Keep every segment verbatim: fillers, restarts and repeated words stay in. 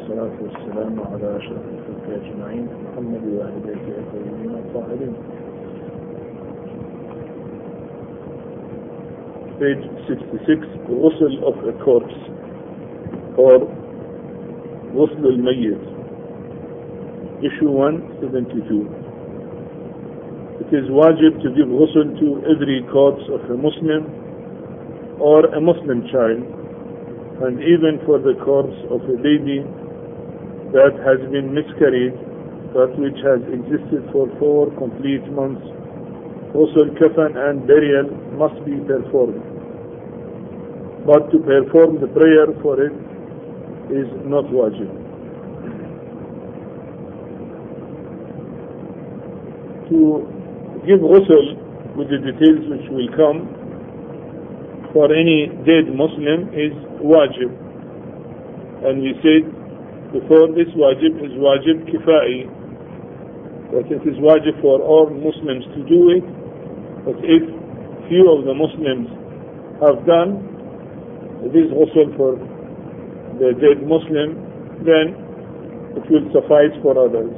والصلاة والسلام على أشرف الخلق أجمعين محمد وآل بيته الطيبين الطاهرين. Page sixty-six, Ghusl of a corpse or Ghusl al-Mayyit. Issue one seventy-two. It is wajib to give ghusl to every corpse of a Muslim or a Muslim child, and even for the corpse of a baby that has been miscarried but which has existed for four complete months. Ghusl, kafan and burial must be performed, but to perform the prayer for it is not wajib. To give ghusl with the details which will come for any dead Muslim is wajib, and we said before this wajib is wajib kifai, that it is wajib for all Muslims to do it, but if few of the Muslims have done this ghusl for the dead Muslim, then it will suffice for others.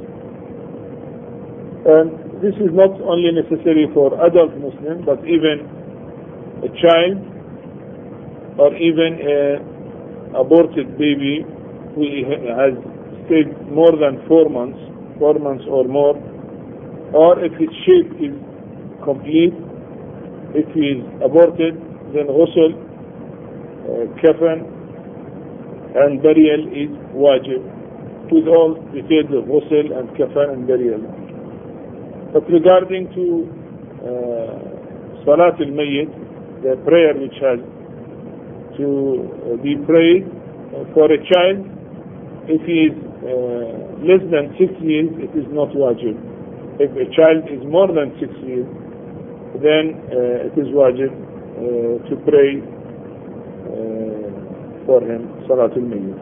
And this is not only necessary for adult Muslims, but even a child or even a aborted baby who has stayed more than four months, four months or more, or if his shape is complete, if he is aborted, then ghusl, uh, kafan and burial is wajib, with all details of ghusl and kafan and burial. But regarding to uh, Salat al-Mayyit, the prayer which has to be prayed for a child, if he is uh, less than six years, it is not wajib. If a child is more than six years, then uh, it is wajib uh, to pray uh, for him, Salat al-Mayyit.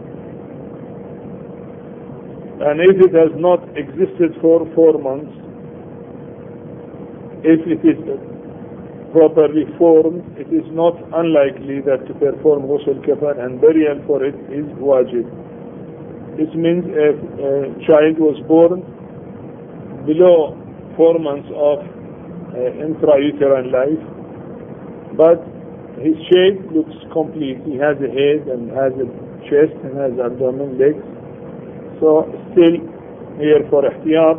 And if it has not existed for four months, if it is properly formed, it is not unlikely that to perform ghusl, kafan and burial for it is wajib. This means if a child was born below four months of uh, intrauterine life, but his shape looks complete. He has a head and has a chest and has abdomen, legs. So still here for ihtiyat,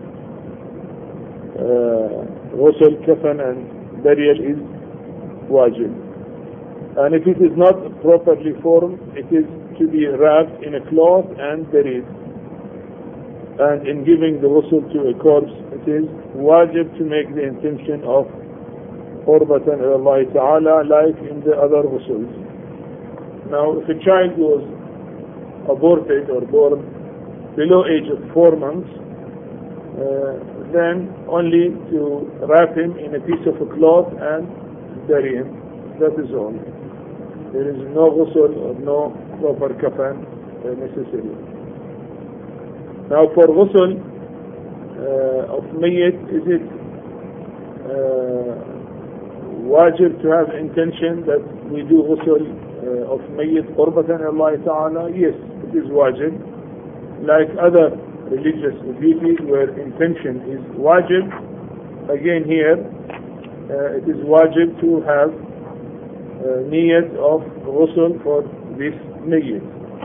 uh, ghusl, kafan and burial is wajib. And if it is not properly formed, it is to be wrapped in a cloth and buried. And in giving the ghusl to a corpse, it is wajib to make the intention of qurbatan ila Allah ta'ala, like in the other ghusls. Now, if a child was aborted or born below age of four months, uh, then only to wrap him in a piece of a cloth and bury him. That is all. There is no ghusl or no proper kafan uh, necessary. Now for ghusl uh, of mayyit, is it uh, wajib to have intention that we do ghusl uh, of mayyit qurbatan Allah ta'ala? Yes, it is wajib. Like other religious duties where intention is wajib, again here uh, it is wajib to have uh, niyat of ghusl for this mayyit.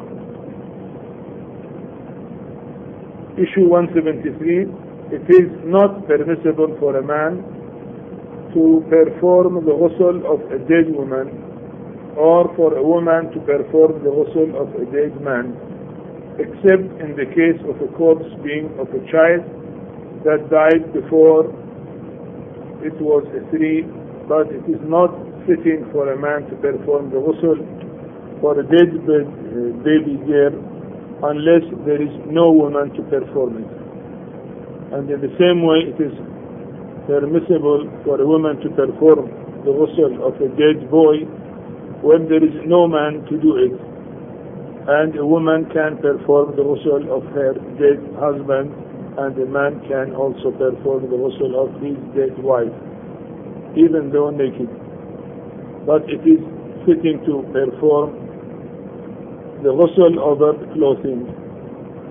Issue one seventy-three. It is not permissible for a man to perform the ghusl of a dead woman, or for a woman to perform the ghusl of a dead man, except in the case of a corpse being of a child that died before it was a three, but it is not fitting for a man to perform the ghusl for a dead baby girl unless there is no woman to perform it. And in the same way, it is permissible for a woman to perform the ghusl of a dead boy when there is no man to do it. And a woman can perform the ghusl of her dead husband, and a man can also perform the ghusl of his dead wife, even though naked. But it is fitting to perform the ghusl over clothing,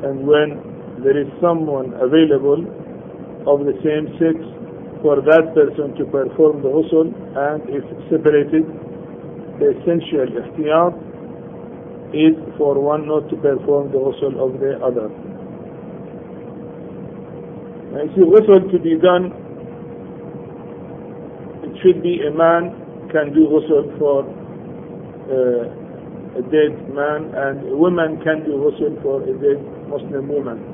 and when there is someone available of the same sex for that person to perform the ghusl, and if separated, the essential ihtiyat is for one not to perform the ghusl of the other. And if the ghusl to be done, it should be a man can do ghusl for uh, a dead man, and a woman can do ghusl for a dead Muslim woman.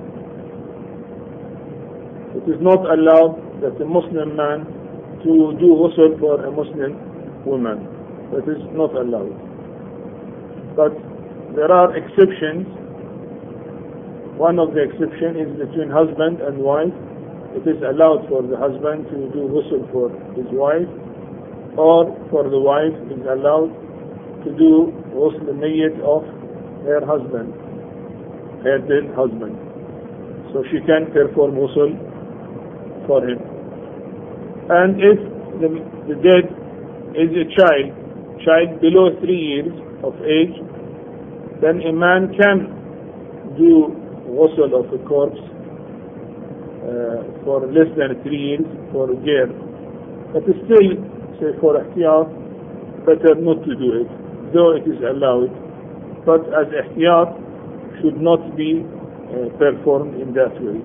It is not allowed that a Muslim man to do ghusl for a Muslim woman. That is not allowed. But there are exceptions. One of the exceptions is between husband and wife. It is allowed for the husband to do ghusl for his wife, or for the wife is allowed to do ghusl niyyat of her husband, her dead husband. So she can perform ghusl for him. And if the, the dead is a child, child below three years of age, then a man can do ghusl of a corpse uh, for less than three years for a girl. But still, say for ihtiyat, better not to do it, though it is allowed. But as ihtiyat should not be uh, performed in that way.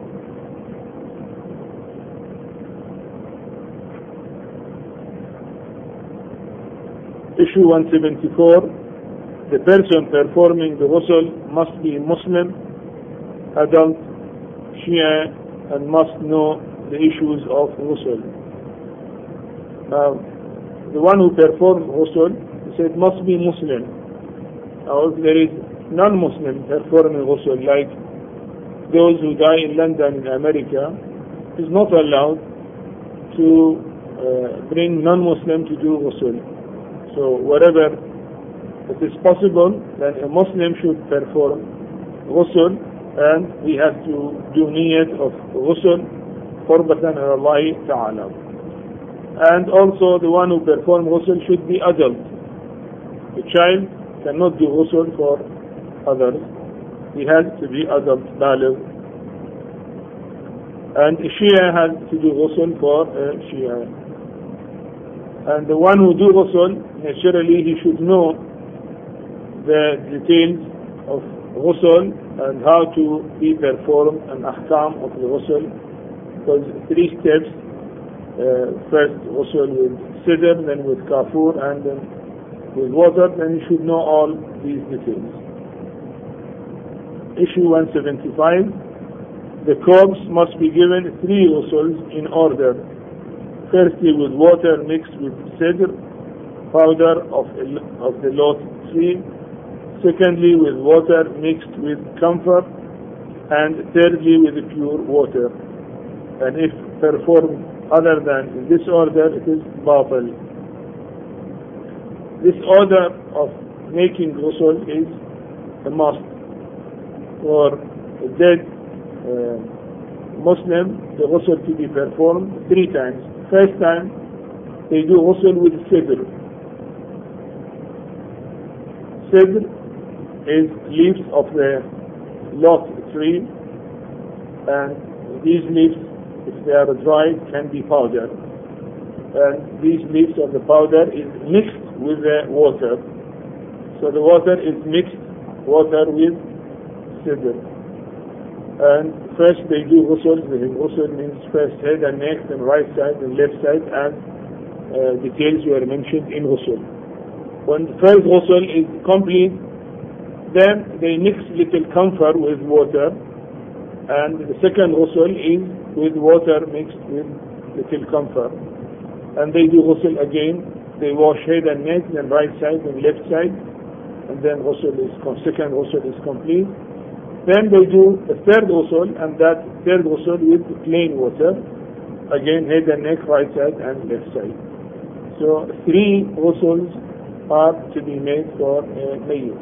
Issue one seventy-four, the person performing the ghusl must be Muslim, adult, Shia, and must know the issues of ghusl. Now, the one who performs ghusl, he said, must be Muslim. Now, if there is non-Muslim performing ghusl, like those who die in London, in America, it is not allowed to uh, bring non-Muslim to do ghusl. So wherever it is possible, then a Muslim should perform ghusl, and we have to do niyyat of ghusl qurbatan ila Allah Ta'ala. And also the one who performs ghusl should be adult. The child cannot do ghusl for others. He has to be adult, baligh. And a Shia has to do ghusl for a Shia. And the one who do ghusl, naturally he should know the details of ghusl and how to be performed and ahkam of the ghusl. Because three steps, uh, first ghusl with sidr, then with kafur, and then with water, then you should know all these details. Issue one seventy-five, the corpse must be given three ghusuls in order. Firstly with water mixed with sidr, powder of, of the lot tree. Secondly with water mixed with camphor. And thirdly with pure water. And if performed other than in this order, it is batil. This order of making ghusl is a must for a dead uh, Muslim, the ghusl to be performed three times. First time, they do ghusl with sidr. Sidr is leaves of the lot tree, and these leaves, if they are dry, can be powdered. And these leaves of the powder is mixed with the water. So the water is mixed water with sidr. And first they do ghusl. The ghusl means first head and neck, and right side and left side, and uh, details were mentioned in ghusl. When the first ghusl is complete, then they mix little camphor with water, and the second ghusl is with water mixed with little camphor. And they do ghusl again. They wash head and neck, then right side and left side, and then ghusl is second ghusl is complete. Then they do a third ghusl, and that third ghusl with plain water, again head and neck, right side and left side. So three ghusuls are to be made for a mayyit.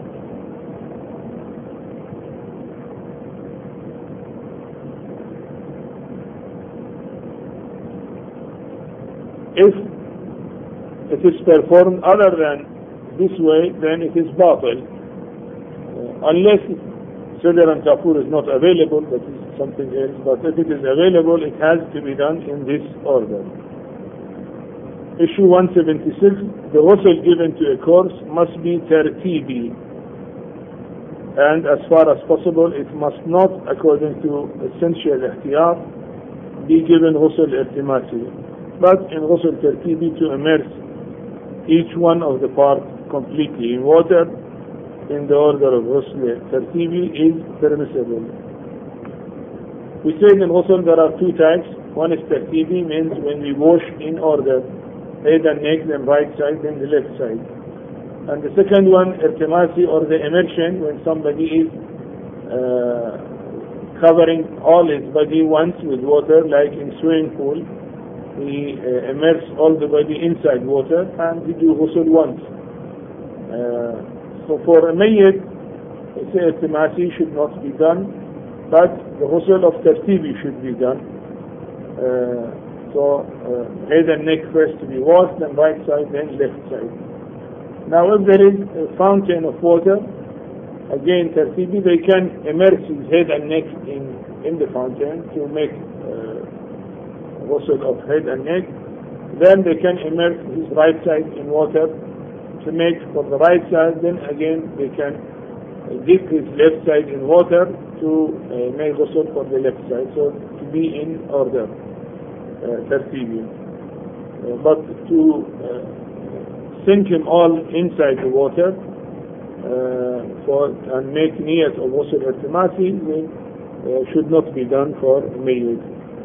If it is performed other than this way, then it is batil. Uh, unless Sidr and Kafur is not available, that is something else, but if it is available, it has to be done in this order. Issue one seventy-six, the ghusl given to a corpse must be tartibi, and as far as possible, it must not, according to essential ihtiyat, be given ghusl iltimasi, but in ghusl tartibi, to immerse each one of the parts completely in water in the order of ghusl tartibi is permissible. We said in ghusl there are two types. One is tartibi, means when we wash in order, head and neck, then right side, then the left side. And the second one, iltimasi, or the immersion, when somebody is uh, covering all his body once with water, like in swimming pool. We uh, immerse all the body inside water and we do ghusl once. Uh, so for a mayyit, iltimasi should not be done, but the ghusl of tartibi should be done. Uh, so uh, head and neck first to be washed, then right side, then left side. Now if there is a fountain of water, again tartibi, they can immerse his head and neck in, in the fountain to make uh, ghusl of head and neck. Then they can immerse his right side in water to make for the right side. Then again they can dip his left side in water to uh, make ghusl for the left side. So to be in order, uh, tartibi. Uh, but to uh, sink him all inside the water uh, for and make niyat of ghusl iltimasi uh, should not be done for mayyit.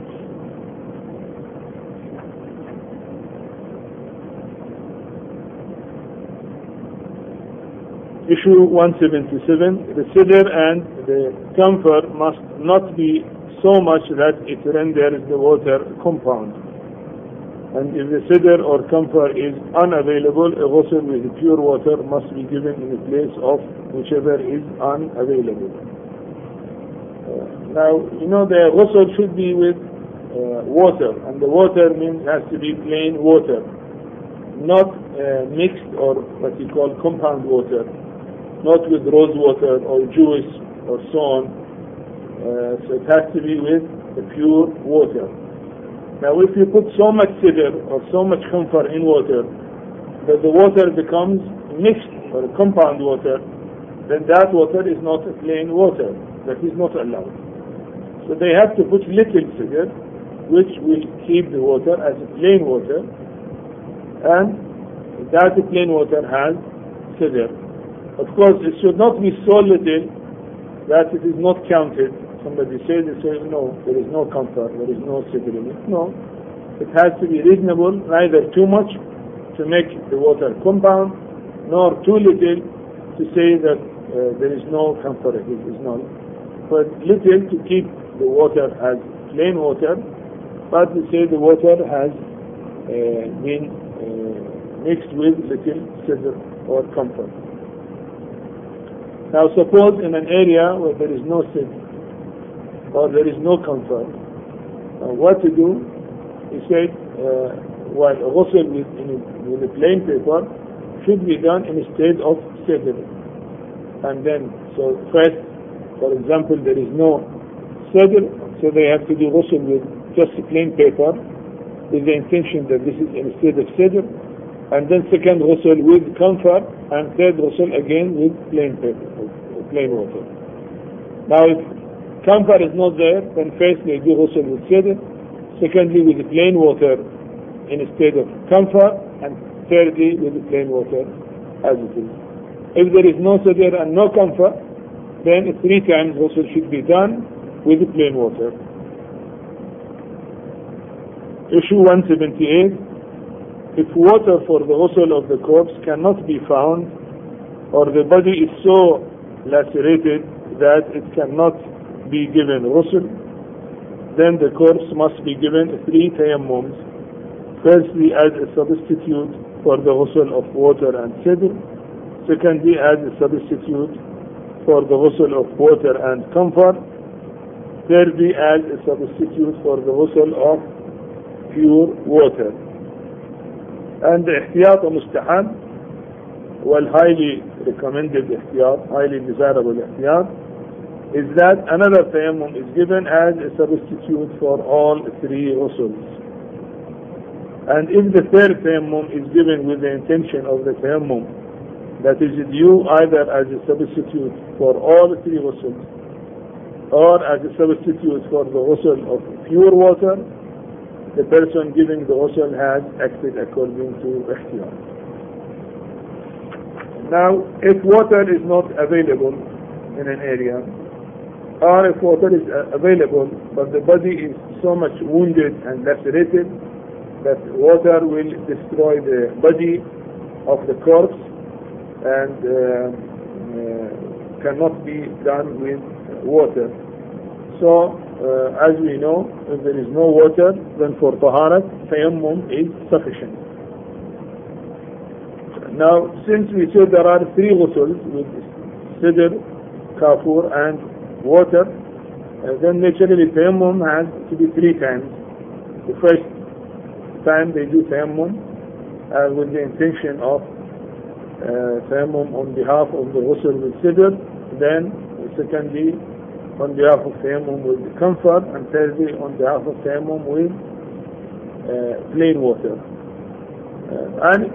Issue one seventy-seven, the sidr and the camphor must not be so much that it renders the water compound. And if the sidr or camphor is unavailable, a ghusl with pure water must be given in the place of whichever is unavailable. Uh, now, you know, the ghusl should be with uh, water, and the water means has to be plain water, not uh, mixed or what you call compound water, not with rose water or juice or so on. Uh, so it has to be with the pure water. Now if you put so much sidr or so much camphor in water that the water becomes mixed or compound water, then that water is not a plain water. That is not allowed. So they have to put little sidr, which will keep the water as a plain water, and that plain water has sidr. Of course, it should not be so little that it is not counted. Somebody says, they say, no, there is no comfort, there is no sidr in it. No, it has to be reasonable, neither too much to make the water compound, nor too little to say that uh, there is no comfort, it is none. But little to keep the water as plain water, but to say the water has uh, been uh, mixed with little sidr or comfort. Now suppose in an area where there is no sidr, or there is no comfort, uh, what to do? He said, uh, while a ghusl with, with a plain paper should be done instead of sidr. And then, so first, for example, there is no sidr, so they have to do ghusl with just a plain paper with the intention that this is instead of sidr. And then second ghusl with comfort, and third ghusl again with plain paper, plain water. Now if camphor is not there, then first they do ghusl with sidr, secondly with plain water instead of camphor, and thirdly with plain water as it is. If there is no sidr and no camphor, then three times ghusl should be done with plain water. Issue one seventy-eight, if water for the ghusl of the corpse cannot be found, or the body is so lacerated that it cannot be given ghusl, then the corpse must be given three tayammums. Firstly, as a substitute for the ghusl of water and sidr. Secondly, as a substitute for the ghusl of water and camphor. Thirdly, as a substitute for the ghusl of pure water. And the ihtiyat mustahab, well, highly recommended ihtiyat, highly desirable ihtiyat, is that another tayammum is given as a substitute for all three ghusuls. And if the third tayammum is given with the intention of the tayammum, that is due either as a substitute for all three ghusuls or as a substitute for the ghusl of pure water, the person giving the ghusl has acted according to ikhtiyar. Now, if water is not available in an area, or if water is uh, available but the body is so much wounded and lacerated that water will destroy the body of the corpse and uh, uh, cannot be done with water. So, uh, as we know, if there is no water, then for taharat, tayammum is sufficient. Now, since we said there are three ghusuls with sidr, kafur and water, uh, then naturally tayammum has to be three times. The first time they do tayammum uh, with the intention of uh, tayammum on behalf of the ghusl with sidr, then secondly on behalf of tayammum with comfort, and thirdly on behalf of tayammum with uh, plain water. Uh, and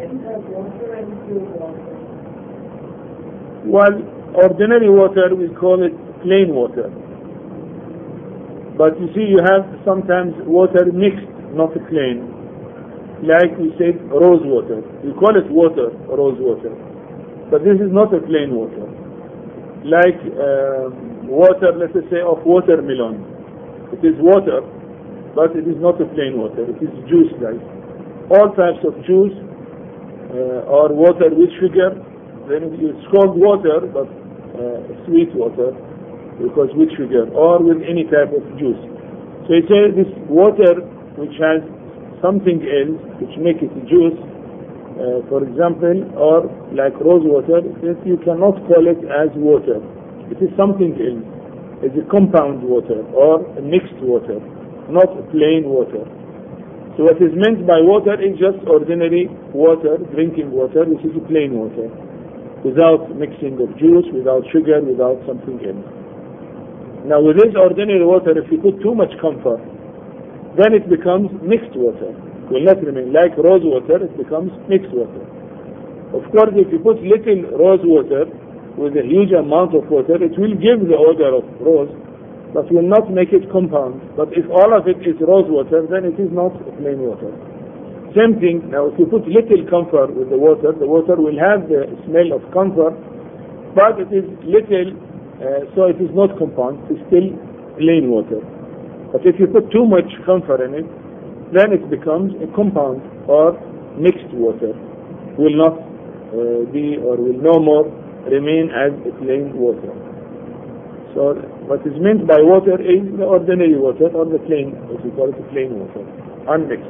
well, ordinary water we call it plain water, but you see you have sometimes water mixed, not plain, like we said rose water. We call it water, rose water, but this is not a plain water. Like uh, water, let us say, of watermelon. It is water, but it is not a plain water. It is juice, like all types of juice uh, or water with sugar. Then it's called water, but uh, sweet water, because with sugar or with any type of juice. So it says this water which has something else which make it juice, uh, for example, or like rose water, that you cannot call it as water. It is something else. It's a compound water or a mixed water, not plain water. So what is meant by water is just ordinary water, drinking water, which is plain water, without mixing of juice, without sugar, without something else. Now with this ordinary water, if you put too much comfort, then it becomes mixed water. It will not remain like rose water, it becomes mixed water. Of course, if you put little rose water with a huge amount of water, it will give the odor of rose, but will not make it compound. But if all of it is rose water, then it is not plain water. Same thing, now if you put little camphor with the water, the water will have the smell of camphor, but it is little, uh, so it is not compound, it is still plain water. But if you put too much camphor in it, then it becomes a compound or mixed water, will not uh, be or will no more remain as a plain water. So what is meant by water is the ordinary water or the plain, what we call it the plain water, unmixed.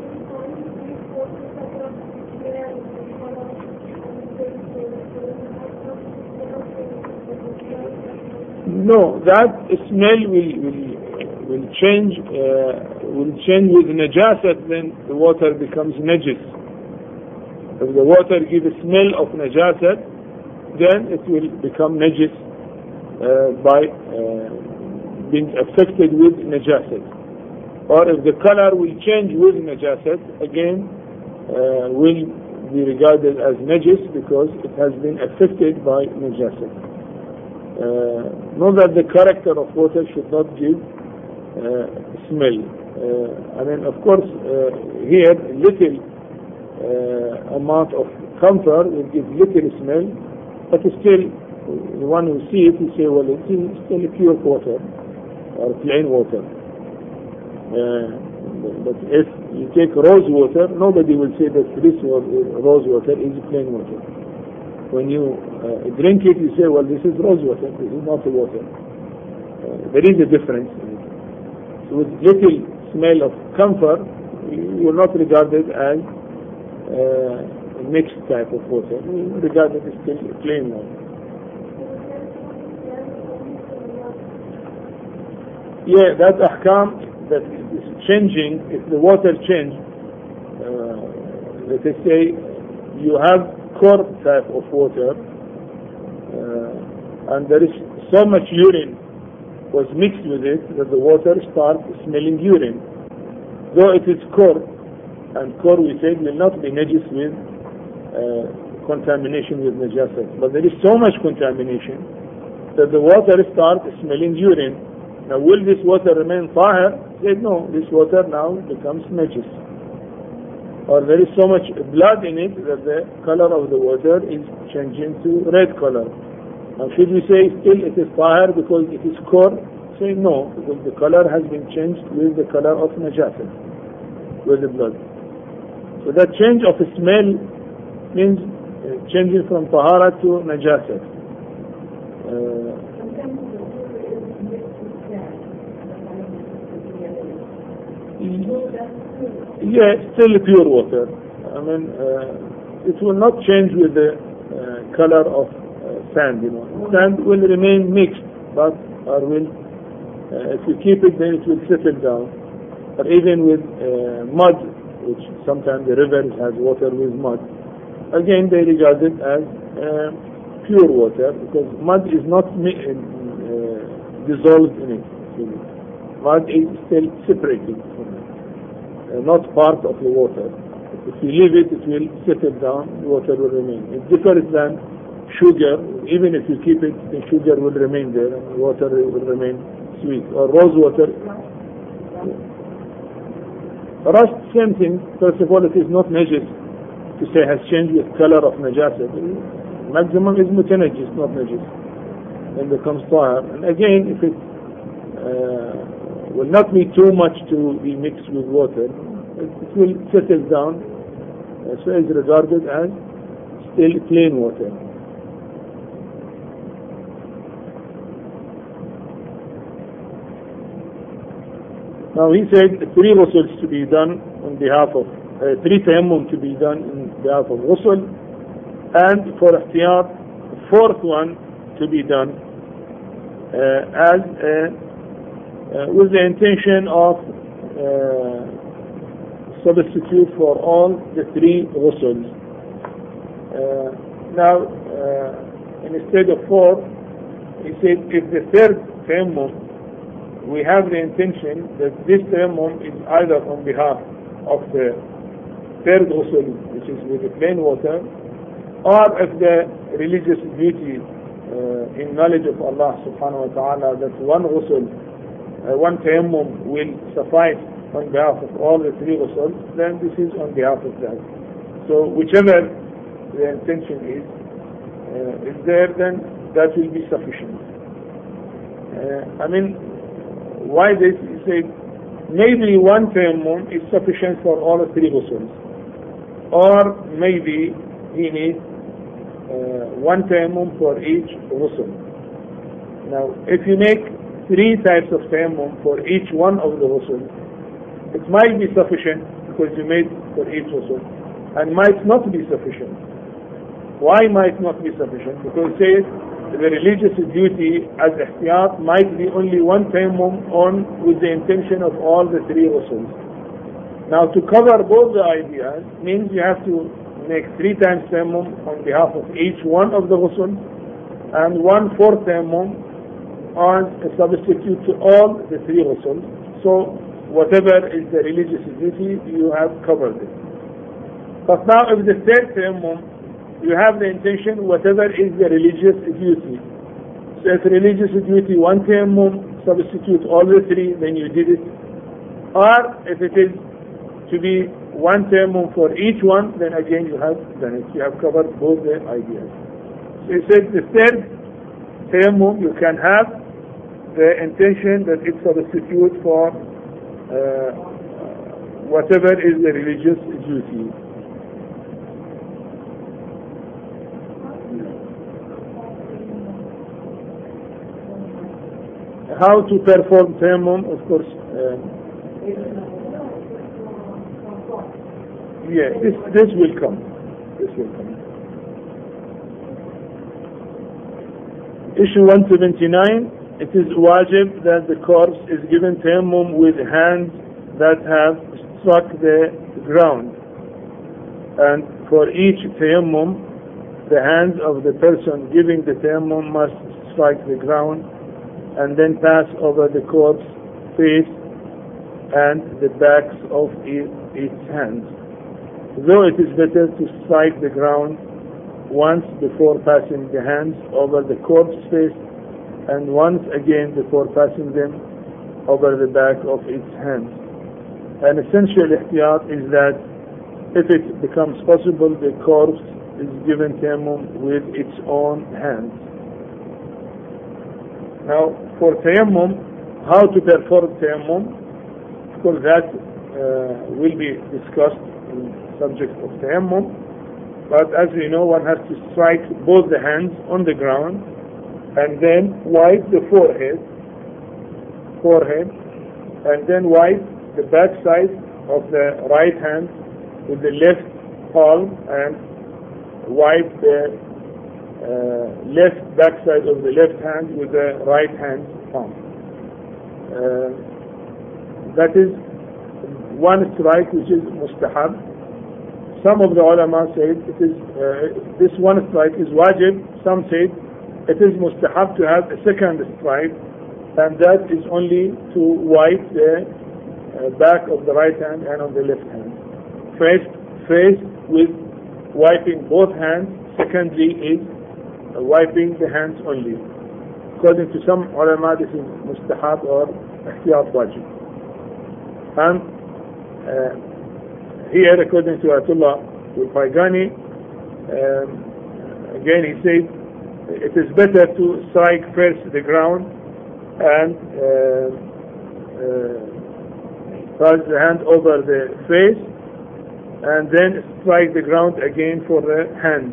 No, that smell will will, will change uh, will change with najasat, then the water becomes najis. If the water gives a smell of najasat, then it will become najis uh, by uh, being affected with najasat. Or if the color will change with najasat, again uh, will be regarded as najis because it has been affected by najasat. Uh, know that the character of water should not give uh, smell. Uh, I mean, of course, uh, here little uh, amount of camphor will give little smell, but still, the one who see it will say, well, it is still pure water or plain water. Uh, but if you take rose water, nobody will say that this rose water is plain water. When you uh, drink it, you say, well, this is rose water, this is not water. Uh, there is a difference. So with little smell of camphor, you will not regard it as uh, a mixed type of water. You regard it as still plain water. Yeah, that ahkam that is changing, if the water change, uh, let us say you have cold type of water uh, and there is so much urine was mixed with it, that the water starts smelling urine. Though it is kor, and kor we said will not be najis with uh, contamination with najasat. But there is so much contamination that the water starts smelling urine. Now will this water remain tahir? Said no, this water now becomes najis. Or there is so much blood in it that the color of the water is changing to red color. Now should we say still it is tahir because it is kor? Say no, because the color has been changed with the color of najasat, with the blood. So that change of smell means uh, changing from tahara to najasat. Uh, Yeah, still pure water. I mean, uh, it will not change with the uh, color of uh, sand. You know, sand will remain mixed, but or will, uh, if you keep it, then it will settle down. Or even with uh, mud, which sometimes the rivers has water with mud. Again, they regard it as uh, pure water because mud is not mi- uh, dissolved in it. Mud is still separated from it. Uh, not part of the water. If you leave it, it will settle down, the water will remain. It differs than sugar. Even if you keep it, the sugar will remain there and the water will remain sweet. Or rose water. Rust, same thing. First of all, it is not najis to say has changed with color of najasa. Maximum is mutanajis, not najis. And becomes tahir. And again, if it uh, will not be too much to be mixed with water, it, it will settle down, uh, so is regarded as still plain water. Now he said three ghusuls to be done on behalf of, uh, three tayammum to be done on behalf of ghusl, and for ihtiyat, fourth one to be done uh, as a Uh, with the intention of uh, substitute for all the three ghusuls. Uh, now, uh, instead of four, he said if the third tayammum, we have the intention that this tayammum is either on behalf of the third ghusl, which is with the plain water, or if the religious duty uh, in knowledge of Allah subhanahu wa ta'ala that one ghusl, Uh, one tayammum will suffice on behalf of all the three ghusuls, then this is on behalf of that. So whichever the intention is, uh, is there, then that will be sufficient. Uh, I mean, why this? He said, maybe one tayammum is sufficient for all the three ghusuls. Or maybe he needs uh, one tayammum for each ghusl. Now, if you make three types of tayammum for each one of the ghusl, it might be sufficient because you made for each ghusl, and might not be sufficient. Why might not be sufficient? Because it says the religious duty as ihtiyat might be only one tayammum on with the intention of all the three ghusuls. Now to cover both the ideas means you have to make three times tayammum on behalf of each one of the ghusl, and one fourth tayammum on a substitute to all the three ghusuls. So whatever is the religious duty, you have covered it. But now if the third tayammum, you have the intention whatever is the religious duty. So if religious duty, one tayammum, substitute all the three, then you did it. Or if it is to be one tayammum for each one, then again you have done it. You have covered both the ideas. So he said the third tayammum you can have the intention that it substitute for uh, whatever is the religious duty. How to perform tayammum, of course. Uh, yeah, this this will come. This will come. Issue one seventy-nine. It is wajib that the corpse is given tayammum with hands that have struck the ground. And for each tayammum, the hands of the person giving the tayammum must strike the ground and then pass over the corpse face and the backs of its hands. Though it is better to strike the ground once before passing the hands over the corpse face and once again before passing them over the back of its hands. An essential ihtiyat is that if it becomes possible, the corpse is given tayammum with its own hands. Now, for tayammum, how to perform tayammum, of course that uh, will be discussed in subject of tayammum, but as we know, one has to strike both the hands on the ground and then wipe the forehead, forehead, and then wipe the back side of the right hand with the left palm and wipe the uh, left back side of the left hand with the right hand palm. Uh, that is one strike which is mustahab. Some of the ulama said it is uh, this one strike is wajib. Some said it is mustahab to have a second strike, and that is only to wipe the uh, back of the right hand and on the left hand. First, first with wiping both hands. Secondly is uh, wiping the hands only. According to some ulama, this is mustahab or ihtiyat wajib. And uh, here, according to Ayatollah Al-Faigani, um, again he said it is better to strike first the ground and uh, uh, pass the hand over the face and then strike the ground again for the hands.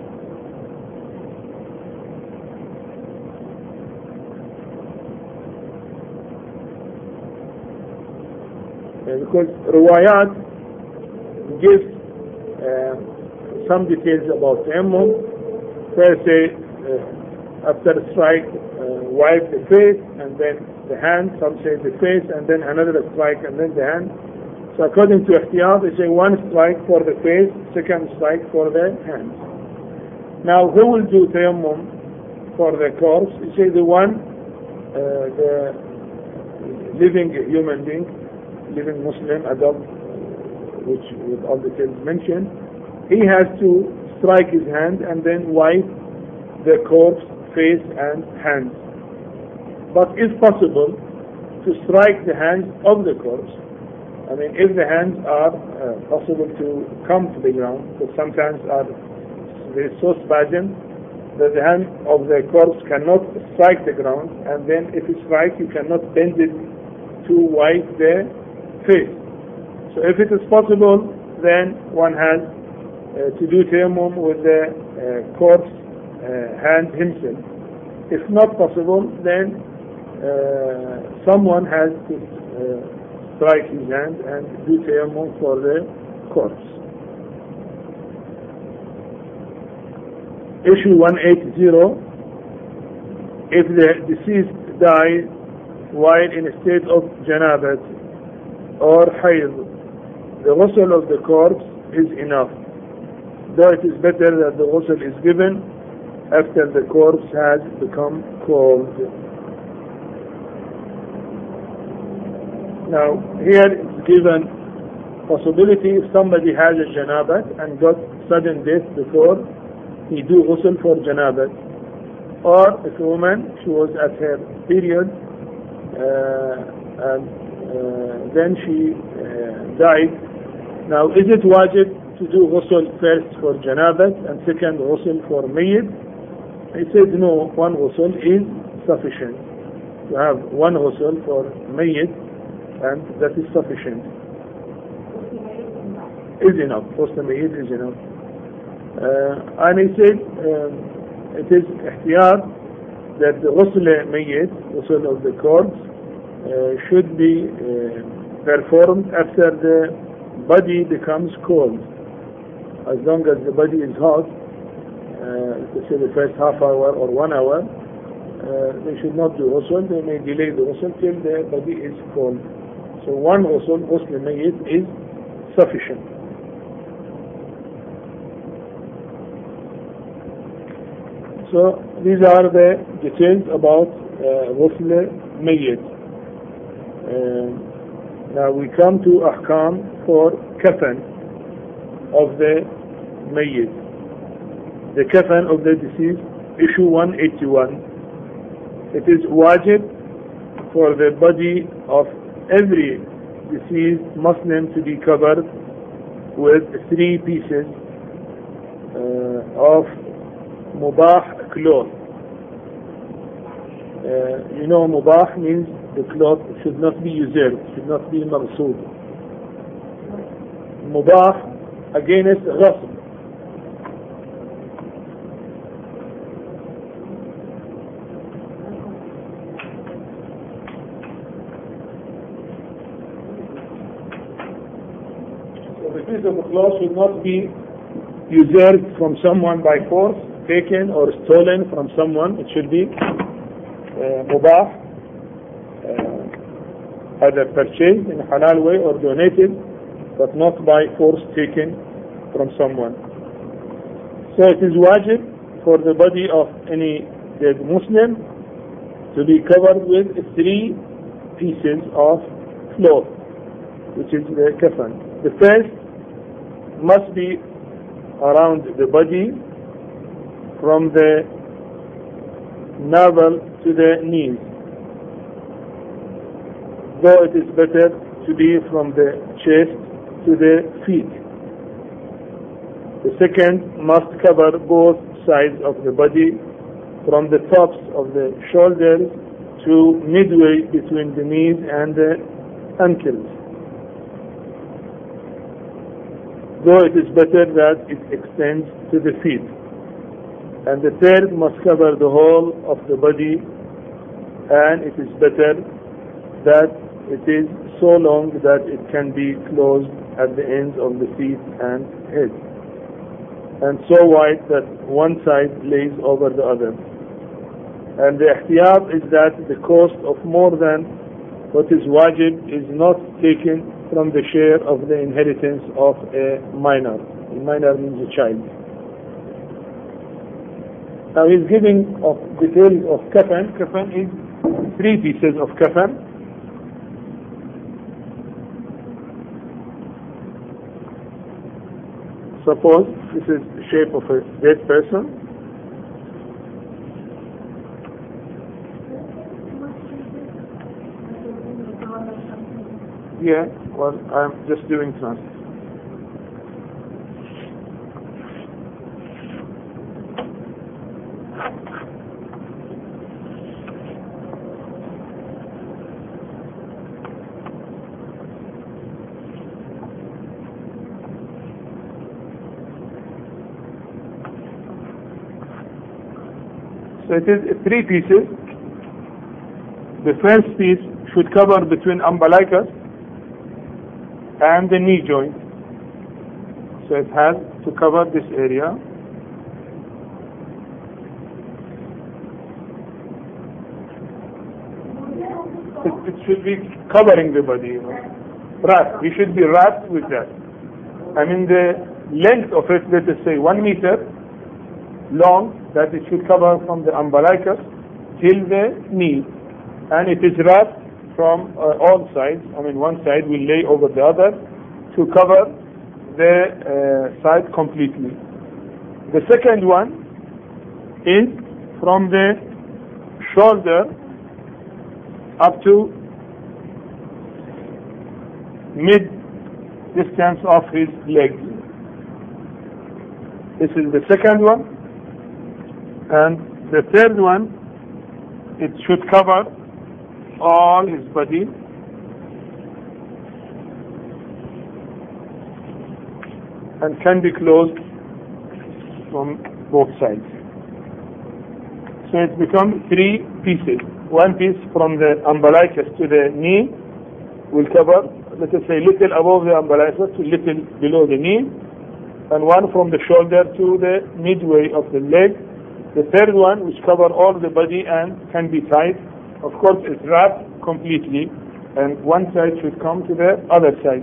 Uh, because riwayat gives uh, some details about tayammum. First say uh, after strike uh, wipe the face and then the hand. Some say the face and then another strike and then the hand. So according to ihtiyat, they say one strike for the face, second strike for the hands. Now who will do tayammum for the corpse? They say the one, uh, the living human being, living Muslim adult, which with all the details mentioned, he has to strike his hand and then wipe the corpse, face and hands. But if possible, to strike the hands of the corpse. I mean, if the hands are uh, possible to come to the ground, because sometimes are they're so spasmed that the hand of the corpse cannot strike the ground, and then if it strikes, you cannot bend it to wipe the face. So if it is possible, then one has uh, to do tayammum with the uh, corpse uh, hand himself. If not possible, then uh, someone has to uh, strike his hand and do tayammum for the corpse. Issue one eighty. If the deceased died while in a state of janabat or hayd, the ghusl of the corpse is enough, though it is better that the ghusl is given after the corpse has become cold. Now, here it's given possibility if somebody has a janabat and got sudden death before he do ghusl for janabat, or if a woman, she was at her period uh, and uh, then she uh, died. Now, is it wajib to do ghusl first for janabat and second ghusl for mayyit? He said no, one ghusl is sufficient. To have one ghusl for mayyit, and that is sufficient. Is enough. Ghusl mayyit is enough. Uh, and he said um, it is ihtiyat that the ghusl mayyit, ghusl of the corpse, uh, should be uh, performed after the body becomes cold. As long as the body is hot, uh, let's say the first half hour or one hour, uh, they should not do ghusl. They may delay the ghusl till the body is cold. So one ghusl, ghusl mayyit, is sufficient. So these are the details about غسل ميت. Now we come to ahkam for kafan of the mayyit. The kafan of the deceased, issue one eighty-one. It is wajib for the body of every deceased Muslim to be covered with three pieces uh, of mubah cloth. Uh, you know, mubah means the cloth should not be usurped, should not be maghsood. Mubah against ghasb. So the piece of the cloth should not be usurped from someone by force, taken or stolen from someone. It should be uh, mubah, uh, either purchased in a halal way or donated, but not by force taken from someone. So it is wajib for the body of any dead Muslim to be covered with three pieces of cloth, which is the kafan. The first must be around the body from the navel to the knees, though it is better to be from the chest to the feet. The second must cover both sides of the body from the tops of the shoulders to midway between the knees and the ankles, though it is better that it extends to the feet. And the third must cover the whole of the body, and it is better that it is so long that it can be closed at the ends of the feet and head, and so wide that one side lays over the other. And the ihtiyat is that the cost of more than what is wajib is not taken from the share of the inheritance of a minor. A minor means a child. Now he's giving of details of kafan. Kafan is three pieces of kafan. Suppose this is the shape of a dead person. Yeah, well, I'm just doing translation. So it is three pieces. The first piece should cover between umbilicus and the knee joint. So it has to cover this area. It, it should be covering the body, you know. Wrapped. We should be wrapped with that. I mean the length of it, let us say one meter long, that it should cover from the umbilicus till the knee, and it is wrapped from uh, all sides. I mean one side will lay over the other to cover the uh, side completely. The second one is from the shoulder up to mid distance of his legs. This is the second one. And the third one, it should cover all his body and can be closed from both sides. So it becomes three pieces. One piece from the umbilicus to the knee will cover, let us say, little above the umbilicus to little below the knee, and one from the shoulder to the midway of the leg. The third one, which covers all the body and can be tied, of course, is wrapped completely, and one side should come to the other side.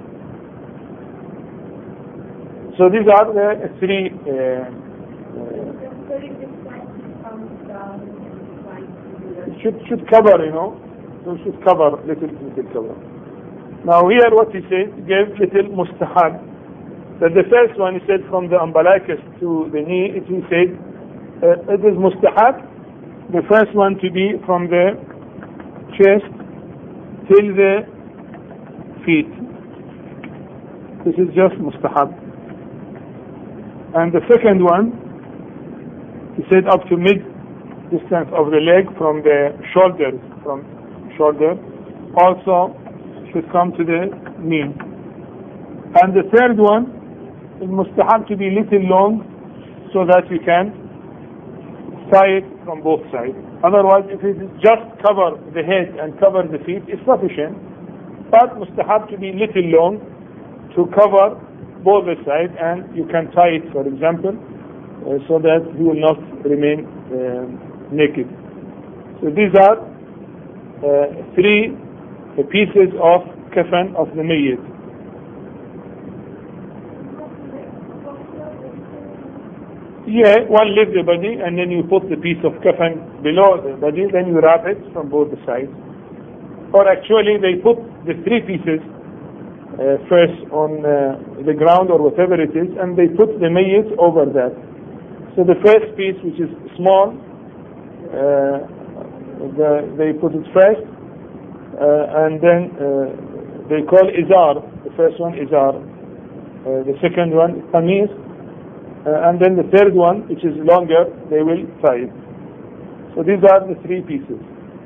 So these are the three. Uh, uh, It should, should cover, you know. So it should cover, little, little cover. Now here what he said, he gave little mustahab. That the first one, he said from the umbilicus to the knee, it, he said, uh, it is mustahab, the first one to be from the chest till the feet. This is just mustahab. And the second one, he said up to mid distance of the leg from the shoulders, from shoulder, also should come to the knee. And the third one, it mustahab to be little long so that you can tie it from both sides. Otherwise, if it is just cover the head and cover the feet, it's sufficient. But mustahab to be little long to cover both the sides, and you can tie it, for example, uh, so that you will not remain uh, naked. So these are uh, three uh, pieces of kafan of the mayyit. Yeah, one leaves the body and then you put the piece of kafan below the body, then you wrap it from both the sides. Or actually they put the three pieces uh, first on uh, the ground or whatever it is, and they put the mayyit over that. So the first piece, which is small, uh, the, they put it first, uh, and then uh, they call izar. The first one izar, uh, the second one qamis, Uh, and then the third one, which is longer, they will tie it. So these are the three pieces.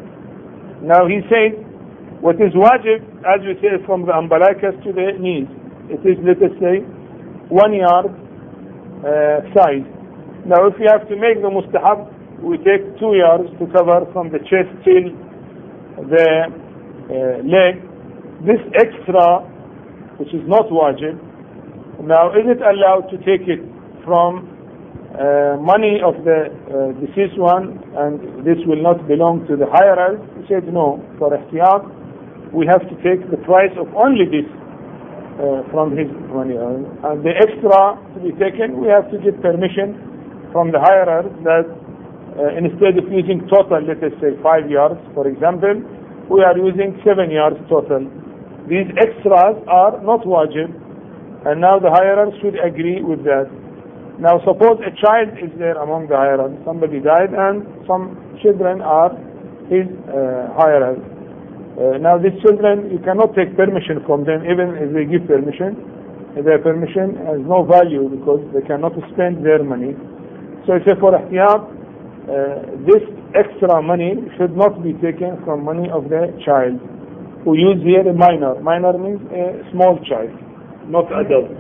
Now he says, what is wajib, as we say, from the umbilicus to the knees, it is, let us say, one yard uh, size. Now if we have to make the mustahab, we take two yards to cover from the chest till the uh, leg. This extra, which is not wajib, now is it allowed to take it from uh, money of the uh, deceased one, and this will not belong to the hirer? He said no. For ihtiyat, we have to take the price of only this uh, from his money, and the extra to be taken, we have to get permission from the hirer that uh, instead of using total, let us say five yards, for example, we are using seven yards total. These extras are not wajib, and now the hirer should agree with that. Now suppose a child is there among the hirers, somebody died and some children are his uh, hirers. Uh, now these children, you cannot take permission from them, even if they give permission. Their permission has no value because they cannot spend their money. So I say for ihtiyat, uh, this extra money should not be taken from money of the child. We use here a minor. Minor means a small child, not adult.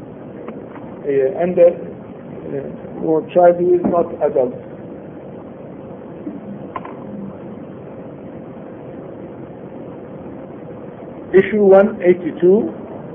Uh, and the uh, or child who is not adult. Issue one eighty-two.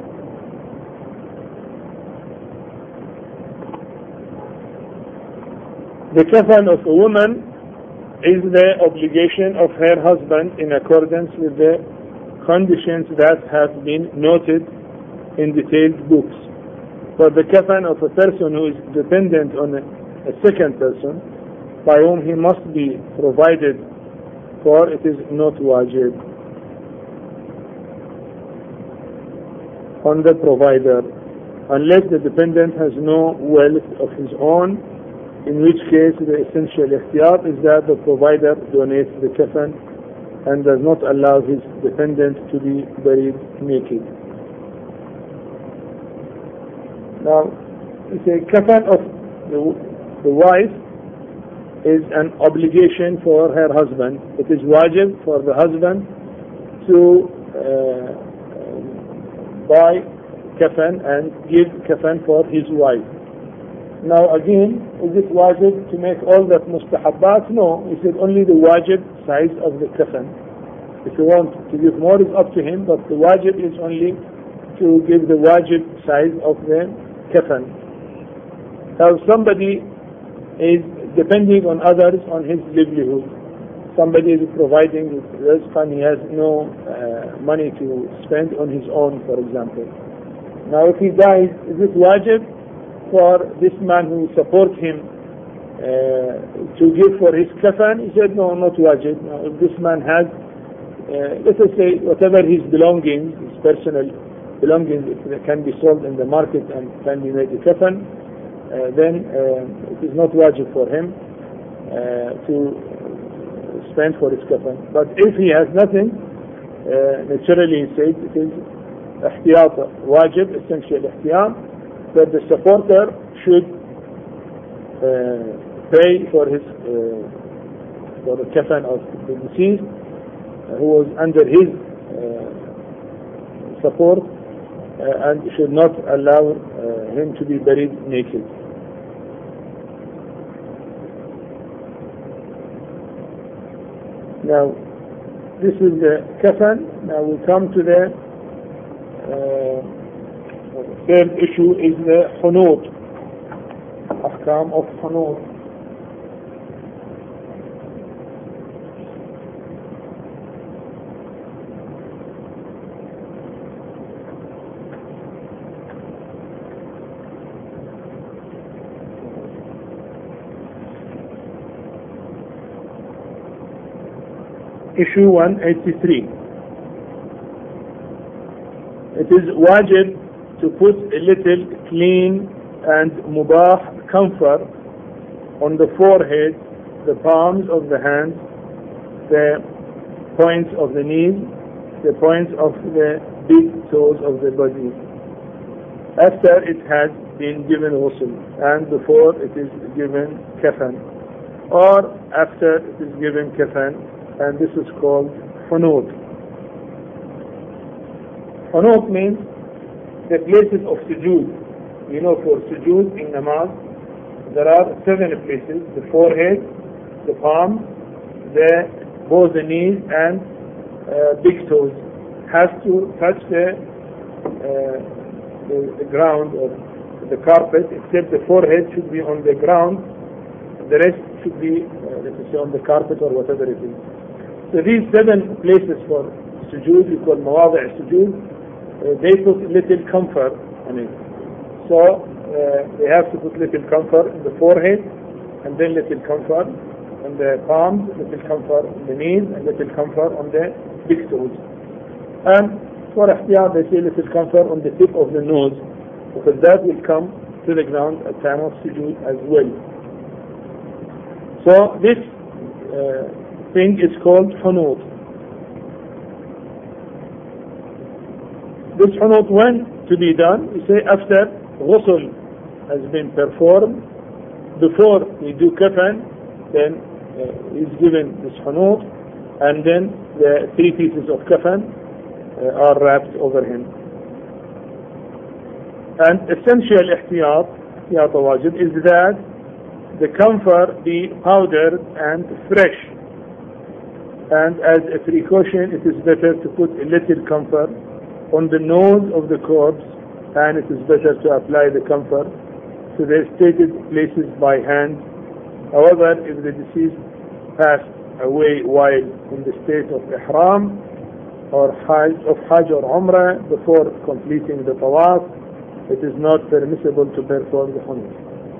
The kafan of a woman is the obligation of her husband in accordance with the conditions that have been noted in detailed books. For the kafan of a person who is dependent on a, a second person by whom he must be provided for, it is not wajib on the provider, unless the dependent has no wealth of his own, in which case the essential ihtiyat is that the provider donates the kafan and does not allow his dependent to be buried naked. Now, the kafan of the, the wife is an obligation for her husband. It is wajib for the husband to uh, buy kafan and give kafan for his wife. Now again, is it wajib to make all that mustahabbat? No, he said only the wajib size of the kafan. If you want to give more, it's up to him, but the wajib is only to give the wajib size of the kafan. Now somebody is depending on others on his livelihood. Somebody is providing this and he has no uh, money to spend on his own, for example. Now if he dies, is it wajib for this man who supports him uh, to give for his kafan, he said, no, not wajib. Now, if this man has, uh, let us say, whatever his belongings, his personal belongings, it can be sold in the market and can be made a kafan, uh, then uh, it is not wajib for him uh, to spend for his kafan. But if he has nothing, uh, naturally he said it is ihtiyat wajib, essential ihtiyat, that the supporter should uh, pay for his uh, for the kafan of the deceased uh, who was under his uh, support uh, and should not allow uh, him to be buried naked. Now this is the kafan. Now we come to the uh, third issue is the hunut, ahkam of hunut. Issue one eighty-three. It is wajib to put a little clean and mubah comfort on the forehead, the palms of the hands, the points of the knees, the points of the big toes of the body, after it has been given ghusl and before it is given kafan, or after it is given kafan, and this is called hunut. Hunut means the places of sujood. You know, for sujood in namaz, there are seven places: the forehead, the palm, the both the knees and uh, big toes has to touch the, uh, the the ground or the carpet, except the forehead should be on the ground. The rest should be, uh, let us say, on the carpet or whatever it is. So these seven places for sujood, we call mawadi' sujood, uh, they put little comfort on it. So uh, they have to put little comfort in the forehead, and then little comfort on the palms, little comfort on the knees, and little comfort on the big toes. And for ihtiyat, they say little comfort on the tip of the nose, because that will come to the ground at time of sujood as well. So this uh, thing is called hunut. This hunut, when to be done? We say after ghusl has been performed, before we do kafan, then uh, he's given this hunut, and then the three pieces of kafan uh, are wrapped over him. And essential ihtiyat, ihtiyat wajib, is that the comfort be powdered and fresh. And as a precaution, it is better to put a little comfort on the nose of the corpse, and it is better to apply the comfort to the stated places by hand. However, if the deceased passed away while in the state of ihram or hajj, of hajj or umrah before completing the tawaf, it is not permissible to perform the hunut.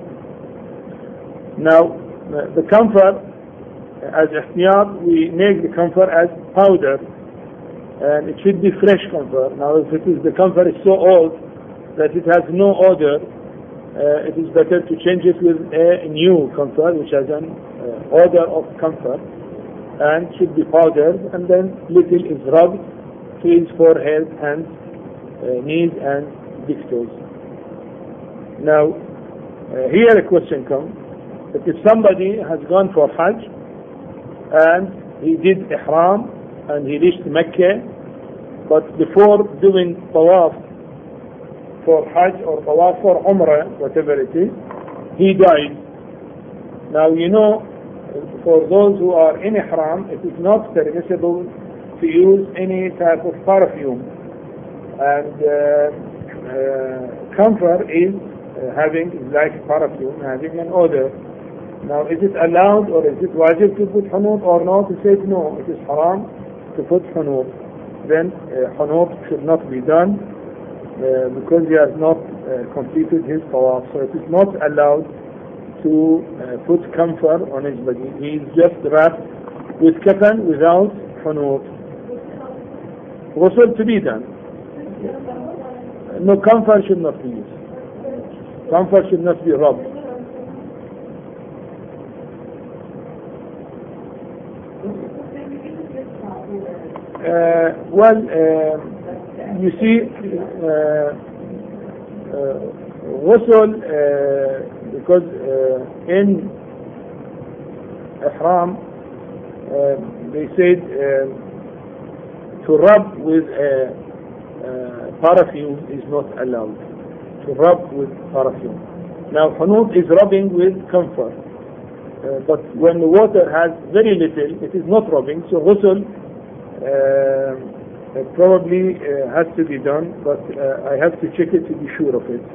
Now, the comfort, as ihtiyat, we make the comfort as powder, and it should be fresh comfort. Now, if it is the comfort is so old that it has no odor, uh, it is better to change it with a new comfort which has an uh, odor of comfort, and should be powdered, and then little is rubbed to his forehead, hands, uh, knees, and big toes. Now, uh, here a question comes: that if somebody has gone for hajj and he did ihram and he reached Mecca, but before doing tawaf for hajj or tawaf for umrah, whatever it is, he died. Now, you know, for those who are in ihram, it is not permissible to use any type of perfume, and uh, uh, camphor is uh, having, like perfume, having an odor. Now, is it allowed or is it wajib to put hunut or not? He said no, it is haram to put hunut. Then uh, hunut should not be done uh, because he has not uh, completed his tawaf. So it is not allowed to uh, put camphor on his body. He is just wrapped with kafan without hunut. Ghusl to be done. No, camphor should not be used. Camphor should not be rubbed. Uh, well, uh, you see, uh, uh, ghusl, uh, because uh, in ihram, uh, they said uh, to rub with a, uh, perfume is not allowed. To rub with perfume. Now, hunut is rubbing with camphor. Uh, but when the water has very little, it is not rubbing, so ghusl uh, it probably uh, has to be done, but uh, I have to check it to be sure of it.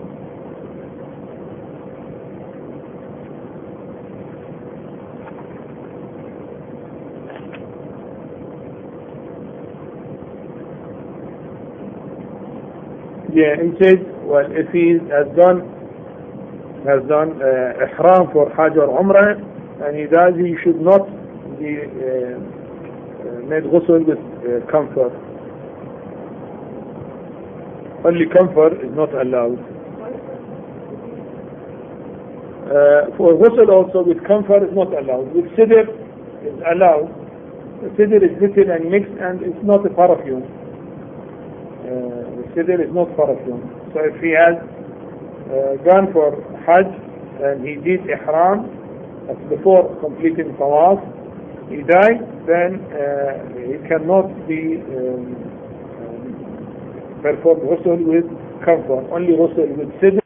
Yeah, he said, well, if he has done has done uh, ihram for Hajj or Umrah, and he does, he should not be uh, made ghusl with uh, camphor. Only camphor is not allowed. Uh, for ghusl also with camphor is not allowed. With sidr is allowed. The sidr is little and mixed, and it's not a perfume. Uh, the sidr is not perfume. So if he has uh, gone for Hajj and he did ihram before completing tawaf, he died, then uh, he cannot be um, um, performed ghusl with camphor, only ghusl with sidr